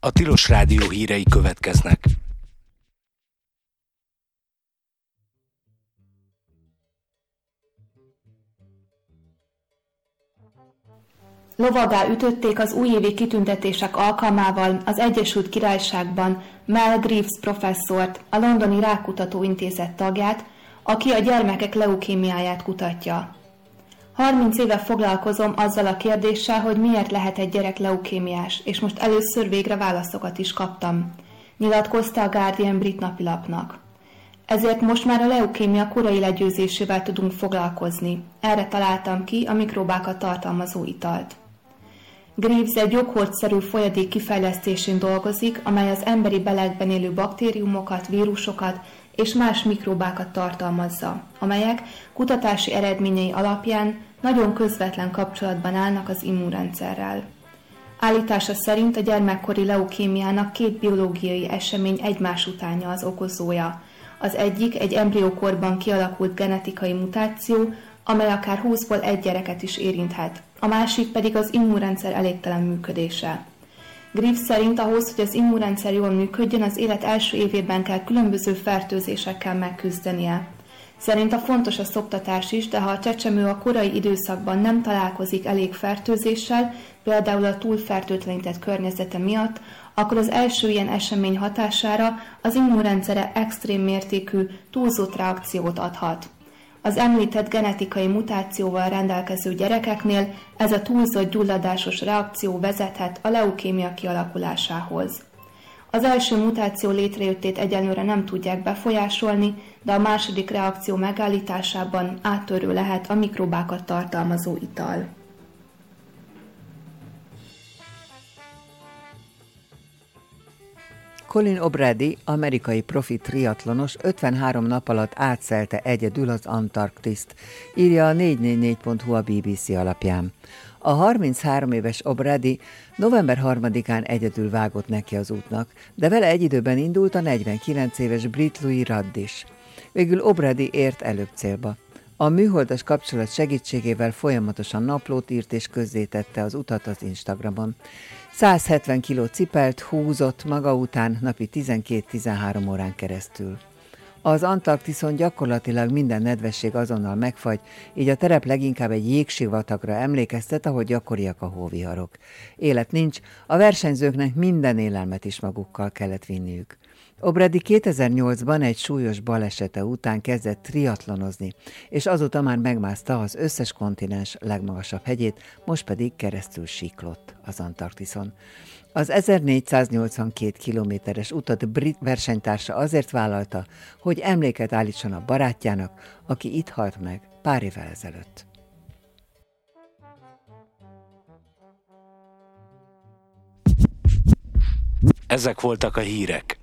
A Tilos Rádió hírei következnek. Lovaggá ütötték az újévi kitüntetések alkalmával az Egyesült Királyságban Mel Greaves professzort, a Londoni Rákkutató Intézet tagját, aki a gyermekek leukémiáját kutatja. 30 éve foglalkozom azzal a kérdéssel, hogy miért lehet egy gyerek leukémiás, és most először végre válaszokat is kaptam, nyilatkozta a Guardian brit napilapnak. Ezért most már a leukémia korai legyőzésével tudunk foglalkozni. Erre találtam ki a mikróbákat tartalmazó italt. Greaves egy joghurtszerű folyadék kifejlesztésén dolgozik, amely az emberi belegben élő baktériumokat, vírusokat és más mikróbákat tartalmazza, amelyek kutatási eredményei alapján nagyon közvetlen kapcsolatban állnak az immunrendszerrel. Állítása szerint a gyermekkori leukémiának 2 biológiai esemény egymás utánja az okozója. Az egyik egy embriókorban kialakult genetikai mutáció, amely akár 20-ból 1 gyereket is érinthet, a másik pedig az immunrendszer elégtelen működése. Greaves szerint ahhoz, hogy az immunrendszer jól működjön, az élet első évében kell különböző fertőzésekkel megküzdenie. Szerinte fontos a szoptatás is, de ha a csecsemő a korai időszakban nem találkozik elég fertőzéssel, például a túlfertőtlenített környezete miatt, akkor az első ilyen esemény hatására az immunrendszere extrém mértékű túlzott reakciót adhat. Az említett genetikai mutációval rendelkező gyerekeknél ez a túlzott gyulladásos reakció vezethet a leukémia kialakulásához. Az első mutáció létrejöttét egyelőre nem tudják befolyásolni, de a második reakció megállításában áttörő lehet a mikróbákat tartalmazó ital. Colin O'Brady, amerikai profi triatlonos 53 nap alatt átszelte egyedül az Antarktiszt, írja a 444.hu a BBC alapján. A 33 éves O'Brady november 3-án egyedül vágott neki az útnak, de vele egy időben indult a 49 éves brit Louis Rudd is. Végül O'Brady ért előbb célba. A műholdas kapcsolat segítségével folyamatosan naplót írt és közzétette az utat az Instagramon. 170 kiló cipelt, húzott maga után napi 12-13 órán keresztül. Az Antarktiszon gyakorlatilag minden nedvesség azonnal megfagy, így a terep leginkább egy jégsivatagra emlékeztet, ahol gyakoriak a hóviharok. Élet nincs, a versenyzőknek minden élelmet is magukkal kellett vinniük. O'Brady 2008-ban egy súlyos balesete után kezdett triatlonozni, és azóta már megmászta az összes kontinens legmagasabb hegyét, most pedig keresztül síklott az Antarktiszon. Az 1482 kilométeres utat brit versenytársa azért vállalta, hogy emléket állítson a barátjának, aki itt halt meg pár évvel ezelőtt. Ezek voltak a hírek.